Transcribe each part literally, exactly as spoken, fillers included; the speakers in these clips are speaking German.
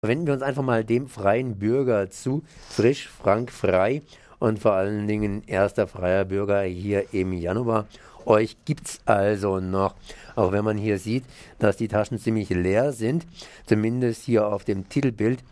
Wenden wir uns einfach mal dem freien Bürger zu. Frisch, frank, frei und vor allen Dingen erster freier Bürger hier im Januar. Euch gibt's also noch, auch wenn man hier sieht, dass die Taschen ziemlich leer sind, zumindest hier auf dem Titelbild.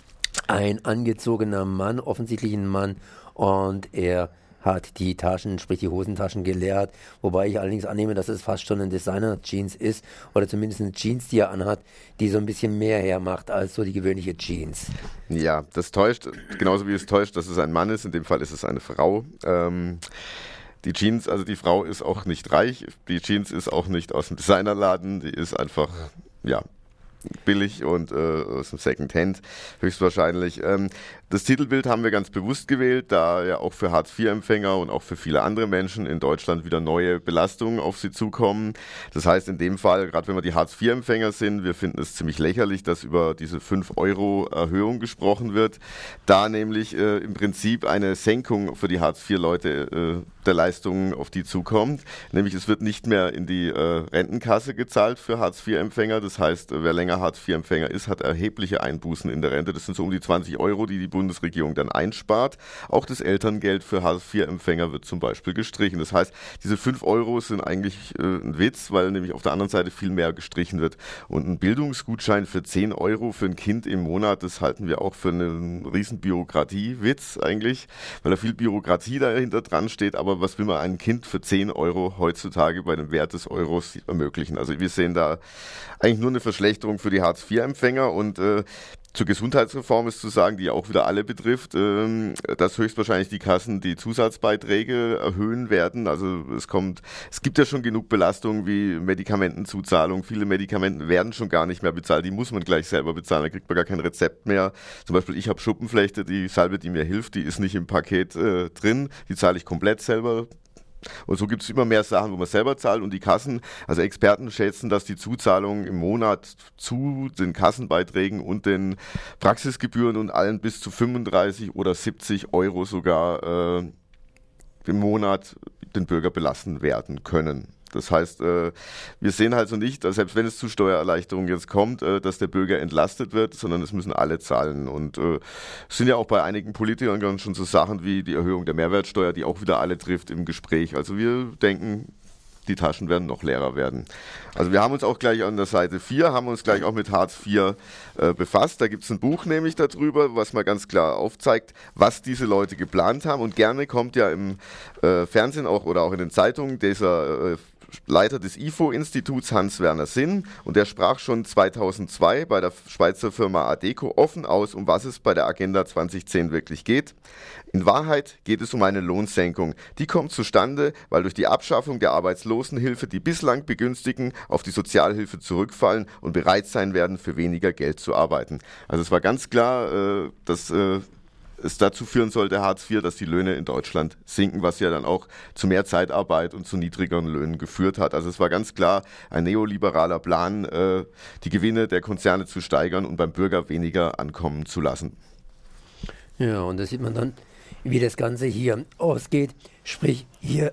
Ein angezogener Mann, offensichtlich ein Mann, und er hat die Taschen, sprich die Hosentaschen geleert, wobei ich allerdings annehme, dass es fast schon ein Designer-Jeans ist oder zumindest eine Jeans, die er anhat, die so ein bisschen mehr hermacht als so die gewöhnliche Jeans. Ja, das täuscht, genauso wie es täuscht, dass es ein Mann ist, in dem Fall ist es eine Frau. Ähm, die Jeans, also die Frau ist auch nicht reich, die Jeans ist auch nicht aus dem Designerladen, die ist einfach, ja, billig und äh, aus dem Secondhand höchstwahrscheinlich. Ähm, das Titelbild haben wir ganz bewusst gewählt, da ja auch für Hartz vier Empfänger und auch für viele andere Menschen in Deutschland wieder neue Belastungen auf sie zukommen. Das heißt in dem Fall, gerade wenn wir die Hartz vier Empfänger sind, wir finden es ziemlich lächerlich, dass über diese fünf Euro Erhöhung gesprochen wird, da nämlich äh, im Prinzip eine Senkung für die Hartz vier Leute äh, der Leistungen auf die zukommt. Nämlich es wird nicht mehr in die äh, Rentenkasse gezahlt für Hartz vier Empfänger. Das heißt, wer länger Hartz vier Empfänger ist, hat erhebliche Einbußen in der Rente. Das sind so um die zwanzig Euro, die die Bundesregierung dann einspart. Auch das Elterngeld für Hartz vier Empfänger wird zum Beispiel gestrichen. Das heißt, diese fünf Euro sind eigentlich äh, ein Witz, weil nämlich auf der anderen Seite viel mehr gestrichen wird. Und ein Bildungsgutschein für zehn Euro für ein Kind im Monat, das halten wir auch für einen riesen Bürokratiewitz eigentlich, weil da viel Bürokratie dahinter dran steht. Aber was will man einem Kind für zehn Euro heutzutage bei dem Wert des Euros ermöglichen? Also wir sehen da eigentlich nur eine Verschlechterung für die Hartz vier Empfänger und äh, zur Gesundheitsreform ist zu sagen, die auch wieder alle betrifft, ähm, dass höchstwahrscheinlich die Kassen die Zusatzbeiträge erhöhen werden. Also es kommt, es gibt ja schon genug Belastungen wie Medikamentenzuzahlung. Viele Medikamente werden schon gar nicht mehr bezahlt. Die muss man gleich selber bezahlen. Da kriegt man gar kein Rezept mehr. Zum Beispiel ich habe Schuppenflechte, die Salbe, die mir hilft, die ist nicht im Paket äh, drin. Die zahle ich komplett selber. Und so gibt es immer mehr Sachen, wo man selber zahlt und die Kassen, also Experten schätzen, dass die Zuzahlung im Monat zu den Kassenbeiträgen und den Praxisgebühren und allen bis zu fünfunddreißig oder siebzig Euro sogar äh, im Monat den Bürger belasten werden können. Das heißt, äh, wir sehen halt so nicht, dass selbst wenn es zu Steuererleichterungen jetzt kommt, äh, dass der Bürger entlastet wird, sondern es müssen alle zahlen. Und äh, es sind ja auch bei einigen Politikern schon so Sachen wie die Erhöhung der Mehrwertsteuer, die auch wieder alle trifft im Gespräch. Also wir denken, die Taschen werden noch leerer werden. Also wir haben uns auch gleich an der Seite vier, haben uns gleich auch mit Hartz vier äh, befasst. Da gibt es ein Buch nämlich darüber, was mal ganz klar aufzeigt, was diese Leute geplant haben. Und gerne kommt ja im äh, Fernsehen auch oder auch in den Zeitungen dieser äh, Leiter des I F O-Instituts Hans-Werner Sinn, und der sprach schon zweitausendzwei bei der Schweizer Firma Adecco offen aus, um was es bei der Agenda zweitausendzehn wirklich geht. In Wahrheit geht es um eine Lohnsenkung. Die kommt zustande, weil durch die Abschaffung der Arbeitslosenhilfe die bislang Begünstigten auf die Sozialhilfe zurückfallen und bereit sein werden, für weniger Geld zu arbeiten. Also es war ganz klar, äh, dass äh, es dazu führen sollte, Hartz vier, dass die Löhne in Deutschland sinken, was ja dann auch zu mehr Zeitarbeit und zu niedrigeren Löhnen geführt hat. Also es war ganz klar ein neoliberaler Plan, äh, die Gewinne der Konzerne zu steigern und beim Bürger weniger ankommen zu lassen. Ja, und da sieht man dann, wie das Ganze hier ausgeht. Sprich, hier,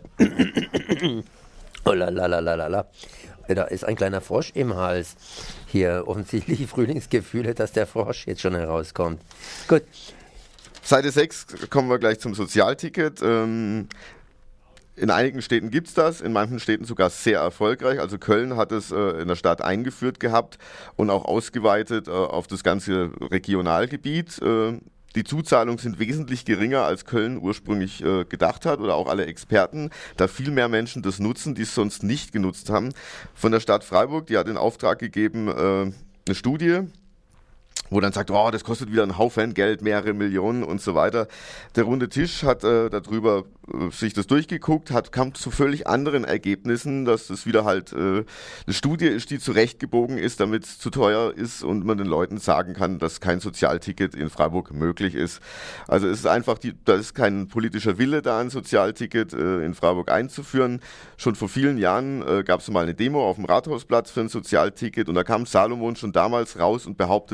oh la la la la la la, da ist ein kleiner Frosch im Hals. Hier offensichtlich Frühlingsgefühle, dass der Frosch jetzt schon herauskommt. Gut. Seite sechs kommen wir gleich zum Sozialticket. Ähm, in einigen Städten gibt es das, in manchen Städten sogar sehr erfolgreich. Also Köln hat es äh, in der Stadt eingeführt gehabt und auch ausgeweitet äh, auf das ganze Regionalgebiet. Äh, die Zuzahlungen sind wesentlich geringer, als Köln ursprünglich äh, gedacht hat oder auch alle Experten, da viel mehr Menschen das nutzen, die es sonst nicht genutzt haben. Von der Stadt Freiburg, die hat in Auftrag gegeben, äh, eine Studie, wo dann sagt, oh, das kostet wieder einen Haufen Geld, mehrere Millionen und so weiter. Der runde Tisch hat äh, darüber äh, sich das durchgeguckt, hat, kam zu völlig anderen Ergebnissen, dass das wieder halt äh, eine Studie ist, die zurechtgebogen ist, damit es zu teuer ist und man den Leuten sagen kann, dass kein Sozialticket in Freiburg möglich ist. Also es ist einfach, die, da ist kein politischer Wille da, ein Sozialticket äh, in Freiburg einzuführen. Schon vor vielen Jahren äh, gab es mal eine Demo auf dem Rathausplatz für ein Sozialticket und da kam Salomon schon damals raus und behauptete,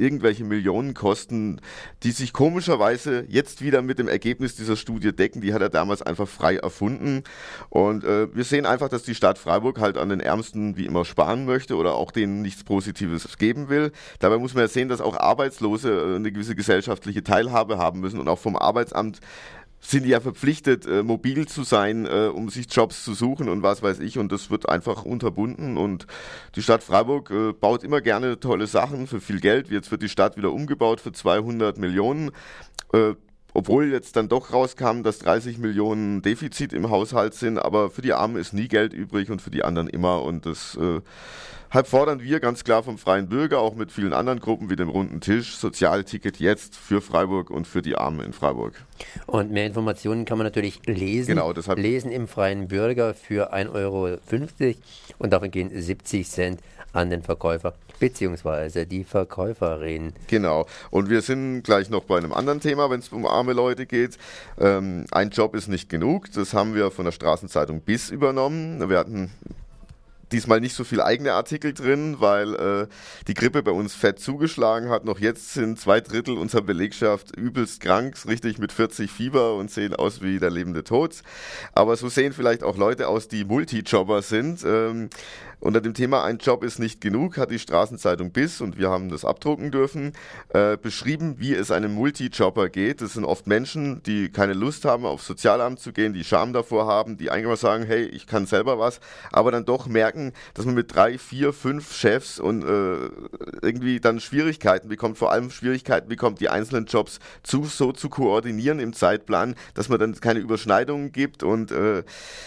irgendwelche Millionen kosten, die sich komischerweise jetzt wieder mit dem Ergebnis dieser Studie decken. Die hat er damals einfach frei erfunden. Und äh, wir sehen einfach, dass die Stadt Freiburg halt an den Ärmsten wie immer sparen möchte oder auch denen nichts Positives geben will. Dabei muss man ja sehen, dass auch Arbeitslose eine gewisse gesellschaftliche Teilhabe haben müssen und auch vom Arbeitsamt sind die ja verpflichtet, äh, mobil zu sein, äh, um sich Jobs zu suchen und was weiß ich. Und das wird einfach unterbunden. Und die Stadt Freiburg äh, baut immer gerne tolle Sachen für viel Geld. Jetzt wird die Stadt wieder umgebaut für zweihundert Millionen. Äh, obwohl jetzt dann doch rauskam, dass dreißig Millionen Defizit im Haushalt sind. Aber für die Armen ist nie Geld übrig und für die anderen immer. Und das äh, Halb fordern wir ganz klar vom Freien Bürger, auch mit vielen anderen Gruppen wie dem Runden Tisch, Sozialticket jetzt für Freiburg und für die Armen in Freiburg. Und mehr Informationen kann man natürlich lesen. Genau, deshalb lesen im Freien Bürger für ein Euro fünfzig und davon gehen siebzig Cent an den Verkäufer beziehungsweise die Verkäuferin. Genau. Und wir sind gleich noch bei einem anderen Thema, wenn es um arme Leute geht. Ähm, ein Job ist nicht genug. Das haben wir von der Straßenzeitung Biss übernommen. Wir hatten diesmal nicht so viel eigene Artikel drin, weil äh, die Grippe bei uns fett zugeschlagen hat. Noch jetzt sind zwei Drittel unserer Belegschaft übelst krank, richtig mit vierzig Fieber und sehen aus wie der lebende Tod. Aber so sehen vielleicht auch Leute aus, die Multijobber sind. Ähm, unter dem Thema "Ein Job ist nicht genug" hat die Straßenzeitung Biss, und wir haben das abdrucken dürfen, äh, beschrieben, wie es einem Multijobber geht. Das sind oft Menschen, die keine Lust haben, aufs Sozialamt zu gehen, die Scham davor haben, die eigentlich mal sagen, hey, ich kann selber was, aber dann doch merken, dass man mit drei, vier, fünf Chefs und äh, irgendwie dann Schwierigkeiten bekommt, vor allem Schwierigkeiten bekommt, die einzelnen Jobs zu, so zu koordinieren im Zeitplan, dass man dann keine Überschneidungen gibt. Und äh,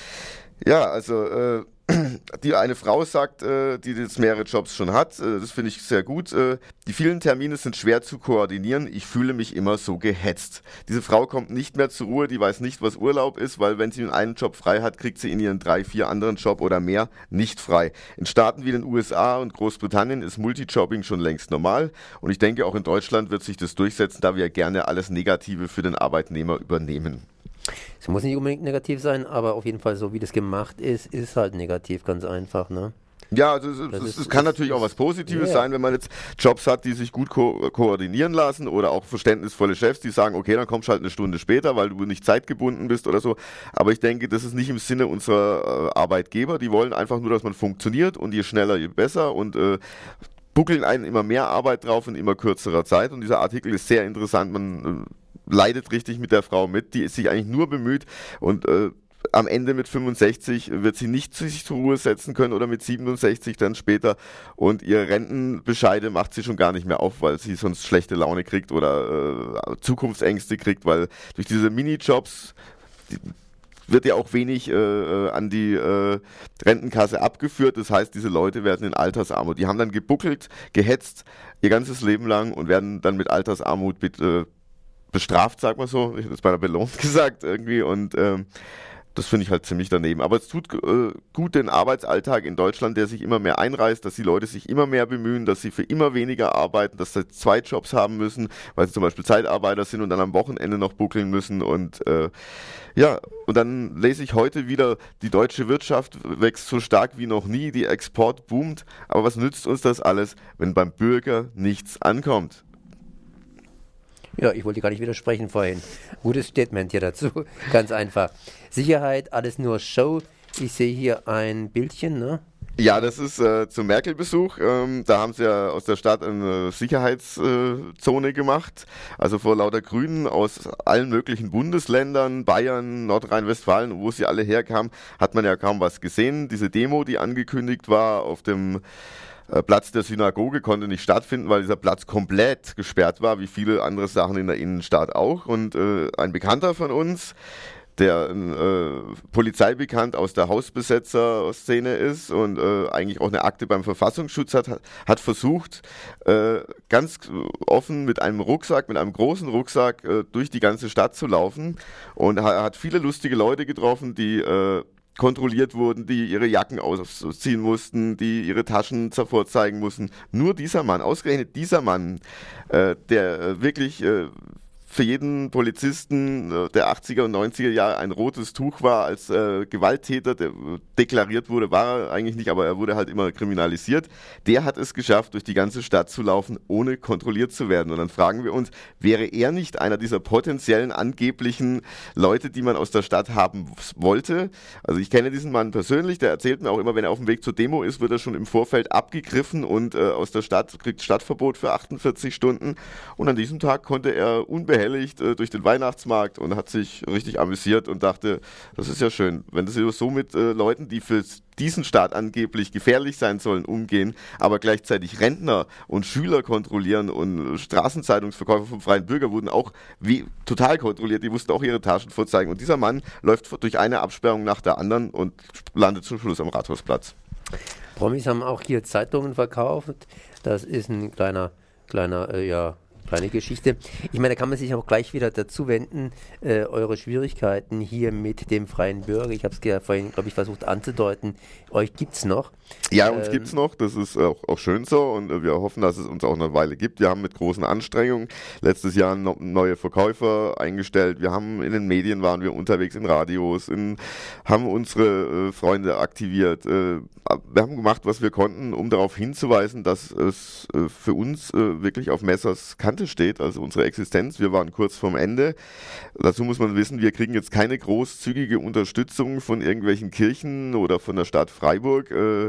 ja, also äh, die eine Frau sagt, äh, die jetzt mehrere Jobs schon hat, äh, das finde ich sehr gut, äh, die vielen Termine sind schwer zu koordinieren, ich fühle mich immer so gehetzt. Diese Frau kommt nicht mehr zur Ruhe, die weiß nicht, was Urlaub ist, weil wenn sie einen Job frei hat, kriegt sie in ihren drei, vier anderen Job oder mehr nicht frei. In Staaten wie den U S A und Großbritannien ist Multijobbing schon längst normal, und ich denke, auch in Deutschland wird sich das durchsetzen, da wir gerne alles Negative für den Arbeitnehmer übernehmen. Es muss nicht unbedingt negativ sein, aber auf jeden Fall so, wie das gemacht ist, ist halt negativ, ganz einfach, ne? Ja, also es, es, ist, es kann natürlich auch was Positives yeah. sein, wenn man jetzt Jobs hat, die sich gut ko- koordinieren lassen, oder auch verständnisvolle Chefs, die sagen, okay, dann kommst du halt eine Stunde später, weil du nicht zeitgebunden bist oder so. Aber ich denke, das ist nicht im Sinne unserer äh, Arbeitgeber. Die wollen einfach nur, dass man funktioniert, und je schneller, je besser, und äh, buckeln einen immer mehr Arbeit drauf in immer kürzerer Zeit. Und dieser Artikel ist sehr interessant. Man äh, leidet richtig mit der Frau mit, die sich eigentlich nur bemüht, und äh, am Ende mit fünfundsechzig wird sie nicht sich zur Ruhe setzen können, oder mit siebenundsechzig dann später, und ihre Rentenbescheide macht sie schon gar nicht mehr auf, weil sie sonst schlechte Laune kriegt oder äh, Zukunftsängste kriegt, weil durch diese Minijobs die, wird ja auch wenig äh, an die äh, Rentenkasse abgeführt. Das heißt, diese Leute werden in Altersarmut. Die haben dann gebuckelt, gehetzt ihr ganzes Leben lang und werden dann mit Altersarmut bitte äh, bestraft, sag mal so. Ich hätte es beinahe belohnt gesagt irgendwie, und ähm, das finde ich halt ziemlich daneben. Aber es tut äh, gut den Arbeitsalltag in Deutschland, der sich immer mehr einreißt, dass die Leute sich immer mehr bemühen, dass sie für immer weniger arbeiten, dass sie zwei Jobs haben müssen, weil sie zum Beispiel Zeitarbeiter sind und dann am Wochenende noch buckeln müssen. Und äh, ja, und dann lese ich heute wieder, die deutsche Wirtschaft wächst so stark wie noch nie, die Export boomt. Aber was nützt uns das alles, wenn beim Bürger nichts ankommt? Ja, ich wollte gar nicht widersprechen vorhin. Gutes Statement hier dazu, ganz einfach. Sicherheit, alles nur Show. Ich sehe hier ein Bildchen, ne? Ja, das ist äh, zum Merkel-Besuch. Ähm, da haben sie ja aus der Stadt eine Sicherheitszone äh, gemacht. Also vor lauter Grünen aus allen möglichen Bundesländern, Bayern, Nordrhein-Westfalen, wo sie alle herkamen, hat man ja kaum was gesehen. Diese Demo, die angekündigt war auf dem Platz der Synagoge, konnte nicht stattfinden, weil dieser Platz komplett gesperrt war, wie viele andere Sachen in der Innenstadt auch. Und äh, ein Bekannter von uns, der äh, polizeibekannt aus der Hausbesetzer-Szene ist und äh, eigentlich auch eine Akte beim Verfassungsschutz hat, hat versucht, äh, ganz offen mit einem Rucksack, mit einem großen Rucksack äh, durch die ganze Stadt zu laufen, und ha- hat viele lustige Leute getroffen, die äh, kontrolliert wurden, die ihre Jacken ausziehen mussten, die ihre Taschen vorzeigen mussten. Nur dieser Mann, ausgerechnet dieser Mann, äh, der äh, wirklich äh, für jeden Polizisten äh, der achtziger und neunziger Jahre ein rotes Tuch war, als äh, Gewalttäter, der äh, deklariert wurde, war er eigentlich nicht, aber er wurde halt immer kriminalisiert. Der hat es geschafft, durch die ganze Stadt zu laufen, ohne kontrolliert zu werden. Und dann fragen wir uns, wäre er nicht einer dieser potenziellen, angeblichen Leute, die man aus der Stadt haben wollte? Also ich kenne diesen Mann persönlich, der erzählt mir auch immer, wenn er auf dem Weg zur Demo ist, wird er schon im Vorfeld abgegriffen und äh, aus der Stadt, kriegt Stadtverbot für achtundvierzig Stunden. Und an diesem Tag konnte er unbehelligt äh, durch den Weihnachtsmarkt und hat sich richtig amüsiert und dachte, das ist ja schön, wenn das so mit äh, Leuten, die für diesen Staat angeblich gefährlich sein sollen, umgehen, aber gleichzeitig Rentner und Schüler kontrollieren und Straßenzeitungsverkäufer vom Freien Bürger wurden auch wie total kontrolliert, die mussten auch ihre Taschen vorzeigen. Und dieser Mann läuft durch eine Absperrung nach der anderen und landet zum Schluss am Rathausplatz. Promis haben auch hier Zeitungen verkauft. Das ist ein kleiner, kleiner, äh, ja, kleine Geschichte. Ich meine, da kann man sich auch gleich wieder dazu wenden, äh, eure Schwierigkeiten hier mit dem Freien Bürger. Ich habe es ja vorhin, glaube ich, versucht anzudeuten. Euch gibt es noch. Ja, uns ähm, gibt es noch. Das ist auch, auch schön so und äh, wir hoffen, dass es uns auch eine Weile gibt. Wir haben mit großen Anstrengungen letztes Jahr no, neue Verkäufer eingestellt. Wir haben in den Medien waren wir unterwegs, in Radios, in, haben unsere äh, Freunde aktiviert. Äh, wir haben gemacht, was wir konnten, um darauf hinzuweisen, dass es äh, für uns äh, wirklich auf Messers Kante steht, also unsere Existenz. Wir waren kurz vorm Ende. Dazu muss man wissen, wir kriegen jetzt keine großzügige Unterstützung von irgendwelchen Kirchen oder von der Stadt Freiburg, äh,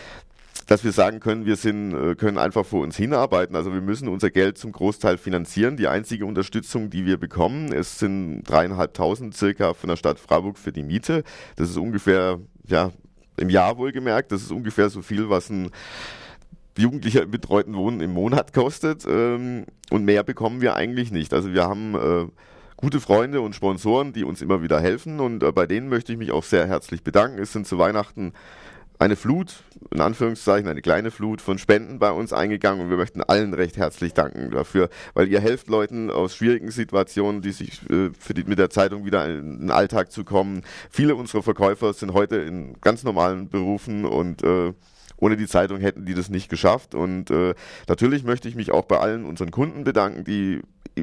dass wir sagen können, wir sind, können einfach vor uns hinarbeiten. Also wir müssen unser Geld zum Großteil finanzieren. Die einzige Unterstützung, die wir bekommen, es sind dreieinhalbtausend circa von der Stadt Freiburg für die Miete. Das ist ungefähr, ja, im Jahr wohlgemerkt, das ist ungefähr so viel, was ein Jugendlicher im betreuten Wohnen im Monat kostet. Ähm, und mehr bekommen wir eigentlich nicht. Also wir haben äh, gute Freunde und Sponsoren, die uns immer wieder helfen. Und äh, bei denen möchte ich mich auch sehr herzlich bedanken. Es sind zu Weihnachten eine Flut, in Anführungszeichen eine kleine Flut von Spenden bei uns eingegangen und wir möchten allen recht herzlich danken dafür, weil ihr helft Leuten aus schwierigen Situationen, die sich äh, für die, mit der Zeitung wieder in den Alltag zu kommen. Viele unserer Verkäufer sind heute in ganz normalen Berufen und äh, ohne die Zeitung hätten die das nicht geschafft. Und äh, natürlich möchte ich mich auch bei allen unseren Kunden bedanken, die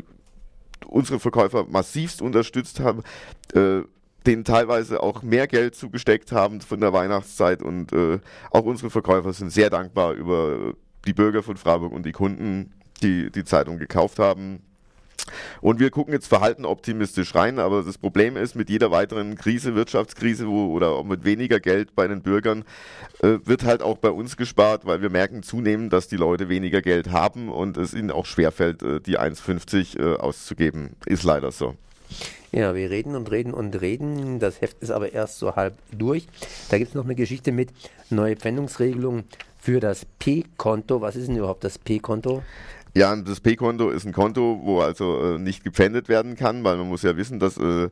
unsere Verkäufer massivst unterstützt haben, äh, denen teilweise auch mehr Geld zugesteckt haben von der Weihnachtszeit und äh, auch unsere Verkäufer sind sehr dankbar über die Bürger von Freiburg und die Kunden, die die Zeitung gekauft haben. Und wir gucken jetzt verhalten optimistisch rein, aber das Problem ist, mit jeder weiteren Krise, Wirtschaftskrise wo, oder auch mit weniger Geld bei den Bürgern, äh, wird halt auch bei uns gespart, weil wir merken zunehmend, dass die Leute weniger Geld haben und es ihnen auch schwerfällt, äh, die eins fünfzig äh, auszugeben. Ist leider so. Ja, wir reden und reden und reden. Das Heft ist aber erst so halb durch. Da gibt es noch eine Geschichte mit neue Pfändungsregelungen für das P-Konto. Was ist denn überhaupt das P-Konto? Ja, das P-Konto ist ein Konto, wo also äh, nicht gepfändet werden kann, weil man muss ja wissen, dass äh,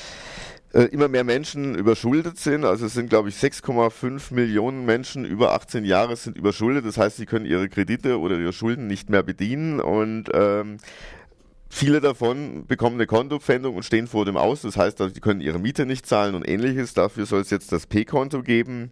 äh, immer mehr Menschen überschuldet sind. Also es sind, glaube ich, sechs Komma fünf Millionen Menschen über achtzehn Jahre sind überschuldet. Das heißt, sie können ihre Kredite oder ihre Schulden nicht mehr bedienen und ähm, viele davon bekommen eine Kontopfändung und stehen vor dem Aus. Das heißt, also, die können ihre Miete nicht zahlen und ähnliches. Dafür soll es jetzt das P-Konto geben.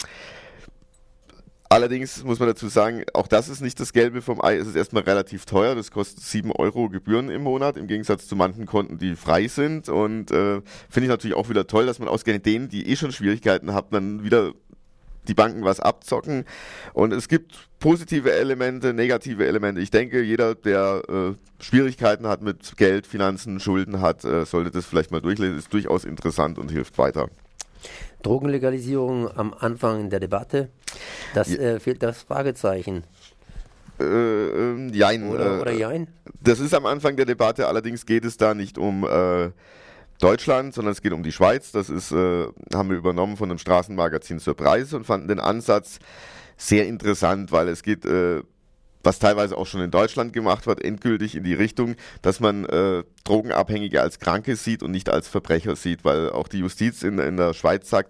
Allerdings muss man dazu sagen, auch das ist nicht das Gelbe vom Ei. Es ist erstmal relativ teuer. Das kostet sieben Euro Gebühren im Monat, im Gegensatz zu manchen Konten, die frei sind. Und äh, finde ich natürlich auch wieder toll, dass man ausgerechnet denen, die eh schon Schwierigkeiten haben, dann wieder die Banken was abzocken. Und es gibt positive Elemente, negative Elemente. Ich denke, jeder, der äh, Schwierigkeiten hat mit Geld, Finanzen, Schulden hat, äh, sollte das vielleicht mal durchlesen. Ist durchaus interessant und hilft weiter. Drogenlegalisierung am Anfang der Debatte. Das ja. äh, fehlt das Fragezeichen. Äh, äh, jein. Oder, äh, oder jein? Das ist am Anfang der Debatte, allerdings geht es da nicht um äh, Deutschland, sondern es geht um die Schweiz. Das ist, äh, haben wir übernommen von einem Straßenmagazin Surprise und fanden den Ansatz sehr interessant, weil es geht, äh, was teilweise auch schon in Deutschland gemacht wird, endgültig in die Richtung, dass man äh, Drogenabhängige als Kranke sieht und nicht als Verbrecher sieht, weil auch die Justiz in, in der Schweiz sagt,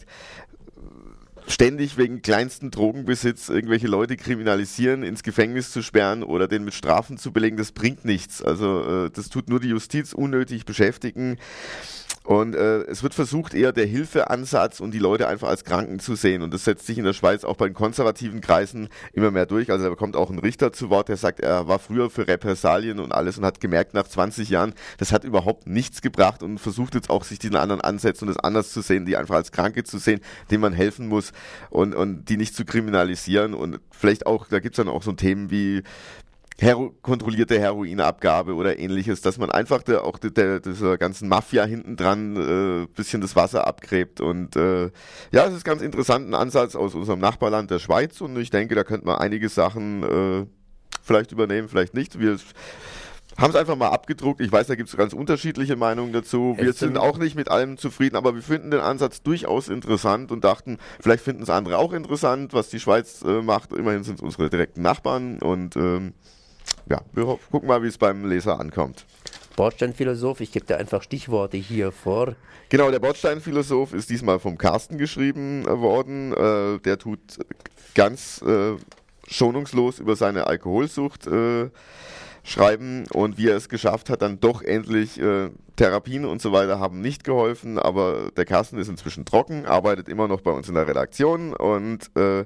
ständig wegen kleinsten Drogenbesitz irgendwelche Leute kriminalisieren, ins Gefängnis zu sperren oder den mit Strafen zu belegen, das bringt nichts. Also äh, das tut nur die Justiz unnötig beschäftigen. Und äh, es wird versucht, eher der Hilfeansatz und die Leute einfach als Kranken zu sehen. Und das setzt sich in der Schweiz auch bei den konservativen Kreisen immer mehr durch. Also da kommt auch ein Richter zu Wort, der sagt, er war früher für Repressalien und alles und hat gemerkt, nach zwanzig Jahren, das hat überhaupt nichts gebracht und versucht jetzt auch, sich diesen anderen Ansätzen und das anders zu sehen, die einfach als Kranke zu sehen, denen man helfen muss und, und die nicht zu kriminalisieren. Und vielleicht auch, da gibt's dann auch so Themen wie Hero- kontrollierte Heroinabgabe oder ähnliches, dass man einfach der, auch der, der, dieser ganzen Mafia hinten dran äh, bisschen das Wasser abgräbt und äh, ja, es ist ganz interessant, ein Ansatz aus unserem Nachbarland der Schweiz und ich denke, da könnte man einige Sachen äh, vielleicht übernehmen, vielleicht nicht. Wir haben es einfach mal abgedruckt. Ich weiß, da gibt es ganz unterschiedliche Meinungen dazu. Wir Es sind sind- auch nicht mit allem zufrieden, aber wir finden den Ansatz durchaus interessant und dachten, vielleicht finden es andere auch interessant, was die Schweiz äh, macht. Immerhin sind es unsere direkten Nachbarn und ähm, ja, wir ho- gucken mal, wie es beim Leser ankommt. Bordsteinphilosoph, ich gebe dir einfach Stichworte hier vor. Genau, der Bordsteinphilosoph ist diesmal vom Carsten geschrieben äh, worden. Äh, der tut ganz äh, schonungslos über seine Alkoholsucht äh, schreiben und wie er es geschafft hat, dann doch endlich äh, Therapien und so weiter haben nicht geholfen, aber der Carsten ist inzwischen trocken, arbeitet immer noch bei uns in der Redaktion und äh,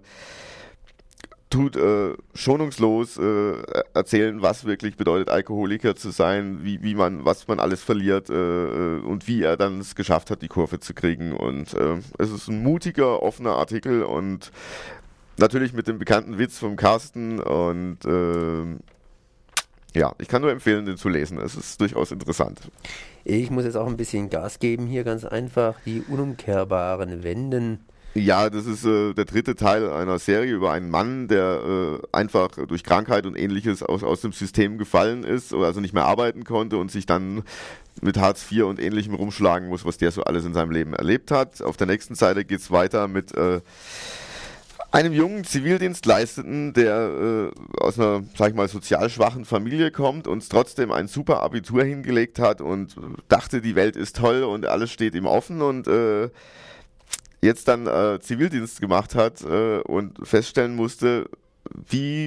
tut äh, schonungslos äh, erzählen, was wirklich bedeutet, Alkoholiker zu sein, wie, wie man, was man alles verliert äh, und wie er dann es geschafft hat, die Kurve zu kriegen. Und äh, es ist ein mutiger, offener Artikel und natürlich mit dem bekannten Witz vom Carsten und äh, ja, ich kann nur empfehlen, den zu lesen. Es ist durchaus interessant. Ich muss jetzt auch ein bisschen Gas geben hier, ganz einfach. Die unumkehrbaren Wenden. Ja, das ist äh, der dritte Teil einer Serie über einen Mann, der äh, einfach durch Krankheit und ähnliches aus, aus dem System gefallen ist, oder also nicht mehr arbeiten konnte und sich dann mit Hartz vier und ähnlichem rumschlagen muss, was der so alles in seinem Leben erlebt hat. Auf der nächsten Seite geht's weiter mit äh, einem jungen Zivildienstleistenden, der äh, aus einer, sag ich mal, sozial schwachen Familie kommt und trotzdem ein super Abitur hingelegt hat und dachte, die Welt ist toll und alles steht ihm offen und äh, jetzt dann äh, Zivildienst gemacht hat äh, und feststellen musste, wie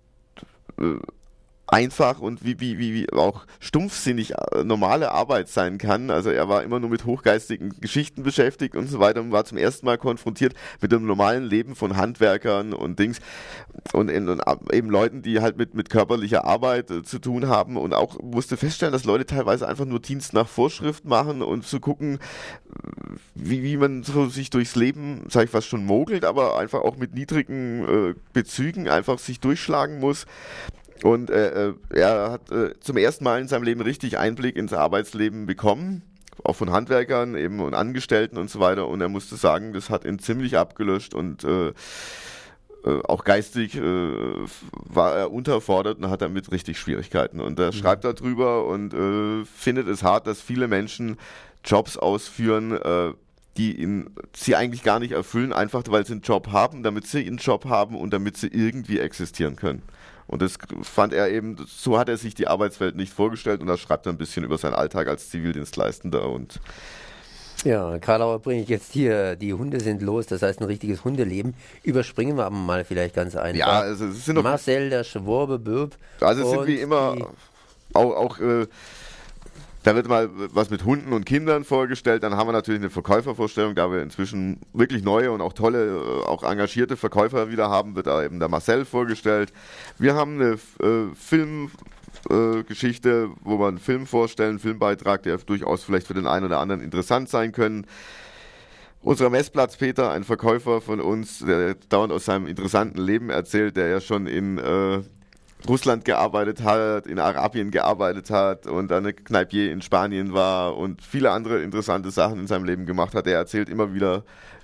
äh, einfach und wie, wie, wie, wie auch stumpfsinnig äh, normale Arbeit sein kann. Also er war immer nur mit hochgeistigen Geschichten beschäftigt und so weiter und war zum ersten Mal konfrontiert mit dem normalen Leben von Handwerkern und Dings und, in, und eben Leuten, die halt mit, mit körperlicher Arbeit äh, zu tun haben und auch musste feststellen, dass Leute teilweise einfach nur Dienst nach Vorschrift machen und zu gucken, wie, wie man so sich durchs Leben, sag ich fast schon mogelt, aber einfach auch mit niedrigen äh, Bezügen einfach sich durchschlagen muss. Und äh, er hat äh, zum ersten Mal in seinem Leben richtig Einblick ins Arbeitsleben bekommen, auch von Handwerkern eben und Angestellten und so weiter. Und er musste sagen, das hat ihn ziemlich abgelöscht und äh, äh, auch geistig äh, war er unterfordert und hat damit richtig Schwierigkeiten. Und er mhm. schreibt darüber und äh, findet es hart, dass viele Menschen Jobs ausführen, äh, die ihn, sie eigentlich gar nicht erfüllen, einfach weil sie einen Job haben, damit sie einen Job haben und damit sie irgendwie existieren können. Und das fand er eben, so hat er sich die Arbeitswelt nicht vorgestellt und da schreibt er ein bisschen über seinen Alltag als Zivildienstleistender. Und ja, Karlauer bringe ich jetzt hier, die Hunde sind los, das heißt ein richtiges Hundeleben. Überspringen wir aber mal vielleicht ganz einfach. Ja, also es sind noch Marcel, der Schwobe, Böb. Also es sind wie immer auch, auch äh, da wird mal was mit Hunden und Kindern vorgestellt, dann haben wir natürlich eine Verkäufervorstellung, da wir inzwischen wirklich neue und auch tolle, auch engagierte Verkäufer wieder haben, wird da eben der Marcel vorgestellt. Wir haben eine äh, Filmgeschichte, äh, wo wir einen Film vorstellen, einen Filmbeitrag, der durchaus vielleicht für den einen oder anderen interessant sein können. Unser Messplatz Peter, ein Verkäufer von uns, der dauernd aus seinem interessanten Leben erzählt, der ja schon in äh, Russland gearbeitet hat, in Arabien gearbeitet hat und dann eine Kneipier in Spanien war und viele andere interessante Sachen in seinem Leben gemacht hat. Er erzählt immer wieder,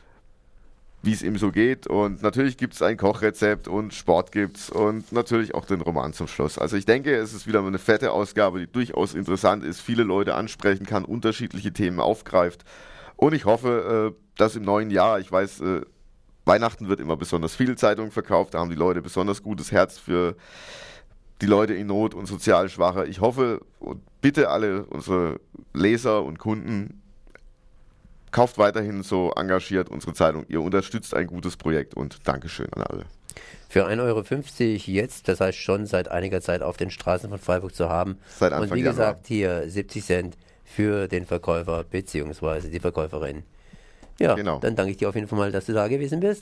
wie es ihm so geht und natürlich gibt es ein Kochrezept und Sport gibt's und natürlich auch den Roman zum Schluss. Also ich denke, es ist wieder eine fette Ausgabe, die durchaus interessant ist, viele Leute ansprechen kann, unterschiedliche Themen aufgreift und ich hoffe, dass im neuen Jahr, ich weiß, Weihnachten wird immer besonders viele Zeitungen verkauft, da haben die Leute besonders gutes Herz für die Leute in Not und sozial Schwache. Ich hoffe und bitte alle unsere Leser und Kunden, kauft weiterhin so engagiert unsere Zeitung. Ihr unterstützt ein gutes Projekt und Dankeschön an alle. Für ein Euro fünfzig jetzt, das heißt schon seit einiger Zeit auf den Straßen von Freiburg zu haben. Seit Anfang Und wie Januar. gesagt, hier siebzig Cent für den Verkäufer bzw. die Verkäuferin. Ja, Genau. dann danke ich dir auf jeden Fall mal, dass du da gewesen bist.